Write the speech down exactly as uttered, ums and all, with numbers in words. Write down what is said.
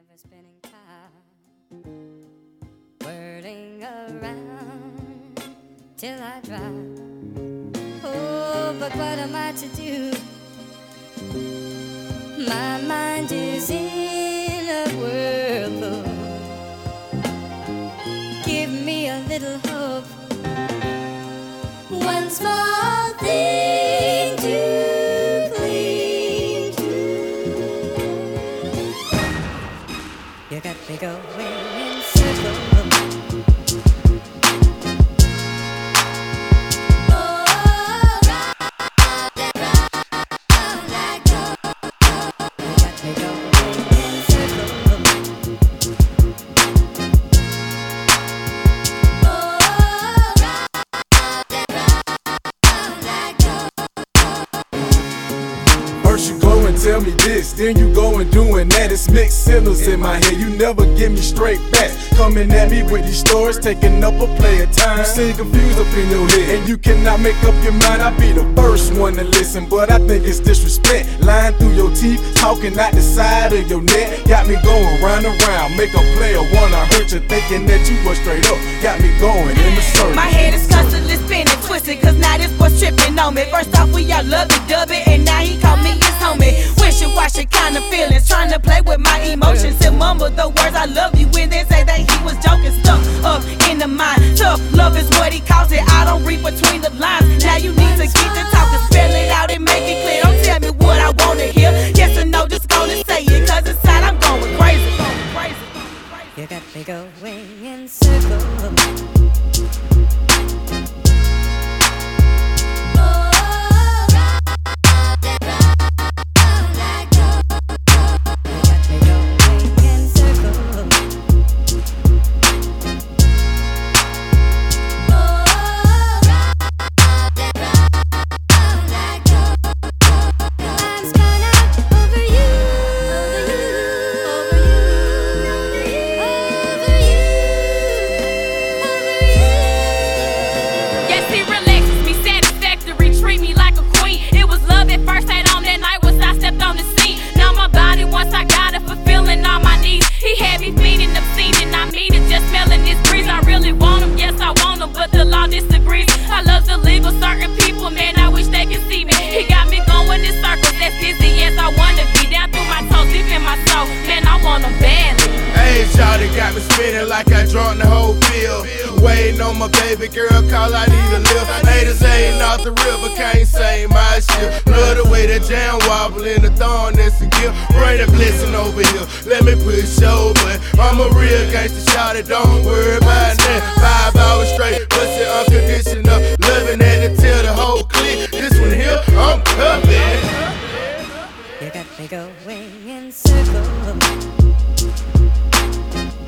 never spending time whirling around till I drop. Oh, but what am I to do? My mind is in a whirlpool. Give me a little hope, one small thing to cling to. You got me going in circles. Tell me this, then you go and doing that. It's mixed signals in my head, you never give me straight facts. Coming at me with these stories, taking up a play of time. You seem confused up in your head, and you cannot make up your mind. I'll be the first one to listen, but I think it's disrespect. Lying through your teeth, talking out the side of your neck. Got me going round and round, make a player wanna hurt you, thinking that you was straight up. Got me going in the circle. My head is constantly spinning, twisted, cause now this boy's tripping on me. First off, we all love it, dub it, and now he called me his homie. Wishy-washy kind of feelings, trying to play with my emotions and mumble the words I love you when they say that he was joking. Stuck up in the mind, tough love is what he calls it. I don't read between the lines, now you need to get the talking, spell it out and make it clear. Don't tell me what I wanna hear, yes or no, just gonna say it, cause inside I'm going crazy. You got me going in circles. Once I got it, fulfilling all my needs. He had me feeding, obscene, I mean it, just smelling this breeze. I really want him, yes I want him, but the law disagrees. I love to live with certain people, man, I wish they could see me. He got me going in circles, as dizzy as I wanna be. Down through my toes, deep in my soul, man, I want him badly. Hey, shawty got me spinning like I drunk the whole field. Waiting on my baby girl, call I need a lift. Haters ain't off the river, can't say my shit. Love the way that jam wobble in the thorn that's a gift. Bring the blessing over here, let me push over. I'm a real gangster, shawty, don't worry about that. Five hours straight, pussy unconditional. Loving at it till the whole clique. This one here, I'm coming. You got me going in circles.